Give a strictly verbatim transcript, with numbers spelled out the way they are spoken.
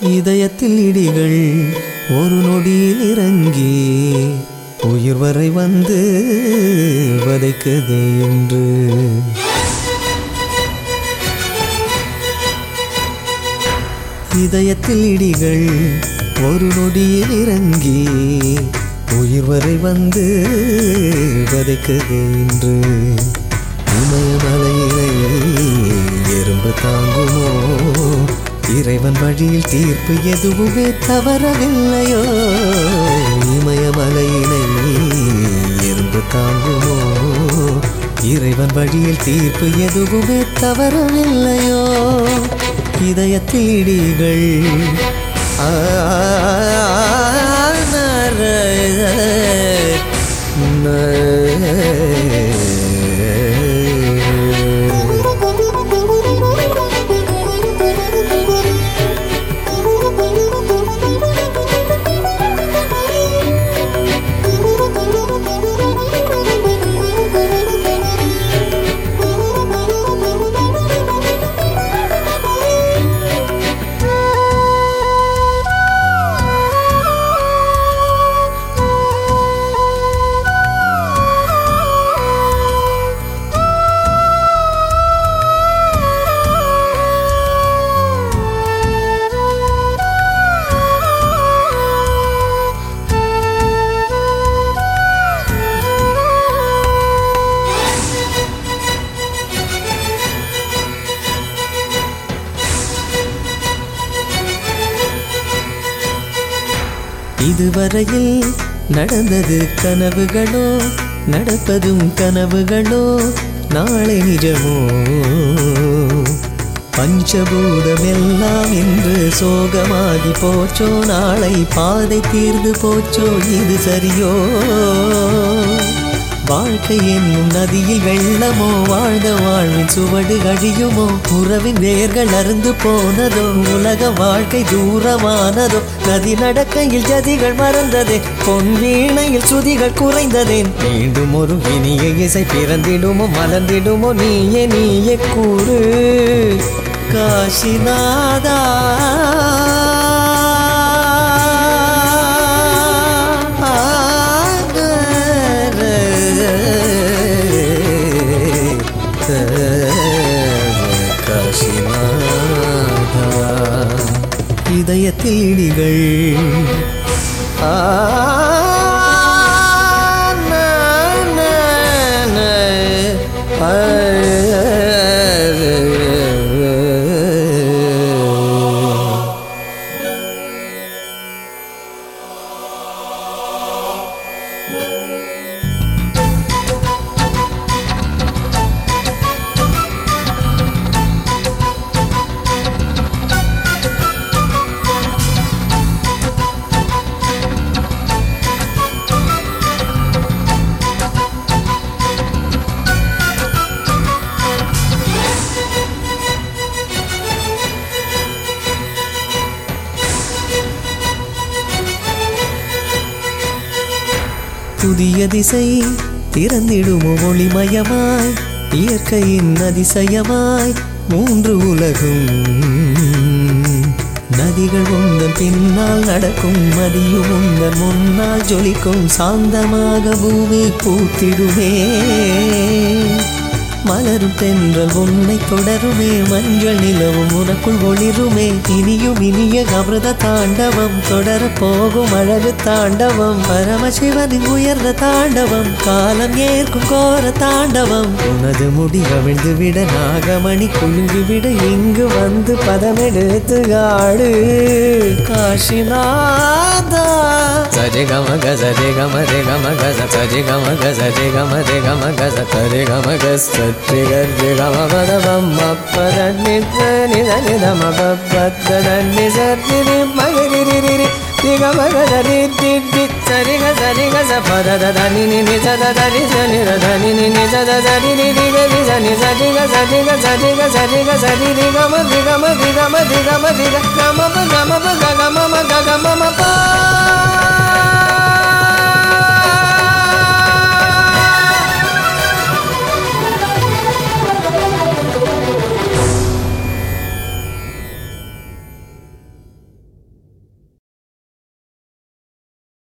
இதயத்தில் இடிகள் ஒரு நொடியில் இறங்கி உயிர் வரை வந்து வதைக்குதே என்று. இதயத்தில் இடிகள் ஒரு நொடியில் இறங்கி உயிர் வரை வந்து வதைக்குதே என்று. இமயமலையிலே எறும்பு தாங்குமோ? இறைவன் வழியில் தீர்ப்பு எதுவுமே தவறவில்லையோ? இமயமலையிலே எறும்பு தாங்குமோ? இறைவன் வழியில் தீர்ப்பு எதுவுமே தவறவில்லையோ? இதயத்தில் இடிகள் ஆ இதுவரையில் நடந்தது கனவுகளோ? நடப்பதும் கனவுகளோ? நாளை நிஜமோ? பஞ்சபூதம் எல்லாம் இன்று சோகமாகி போச்சோ? நாளை பாதை தீர்ந்து போச்சோ? இது சரியோ? வாழ்க்கை என்னும் நதியில் வெள்ளமோ? வாழ்ந்த வாழ்வின் சுவடு அழியுமோ? உறவின் வேர்கள் அருந்து போனதோ? உலக வாழ்க்கை தூரமானதோ? நதி நடக்கையில் ஜதிகள் மறந்ததே, பொன் வீணையில் சுதிகள் குறைந்ததே. மீண்டும் ஒரு இனிய இசை பிறந்திடுமோ? மலர்ந்திடுமோ? நீயே நீயே கூறு காசிநாதா. இதயத்தில் இடிகள் ஆ புதிய திசை திறந்திடுமோ? ஒளிமயமாய் இயற்கையின் அதிசயமாய் மூன்று உலகும். நதிகள் உந்தன் பின்னால் நடக்கும், மதியும் உந்தன் முன்னால் ஜொலிக்கும். சாந்தமாக பூமி பூத்திடுமே, மலரும் தென்றல் உன்னை தொடருமே. மஞ்சள் நிலவும் உனக்குள் ஒளிருமே. இனியும் இனிய அமிர்த தாண்டவம் தொடர போகும் அழகு தாண்டவம். பரமசிவனின் உயர்ந்த தாண்டவம், காலம் ஏற்கும் கோர தாண்டவம். உனது முடி கவிழ்ந்து விட, நாகமணி குலுங்கி விட, இங்கு வந்து பதமெடுத்து ஆடு காசிநாதா. சரி கம க சரி கம ரே கம க சரி கம க சரி கம ரே கம க சரி கம க சரி கரி கம பத பம்ம பத நித நித நித ம பத நி சரி ரி மகரி ரி ரி ரி ரி கம க சரி ரி ரி சரி க சரி க ச பத த நி நி நி ச த த ரி ச நி ர த நி நி நி ச த த ரி ரி ரி க ரி ச நி சரி க சரி க சரி க சரி க சரி ரி கம ரி கம ரி கம ரி கம ரி க கம ப கம ப க கம ம க கம ம ப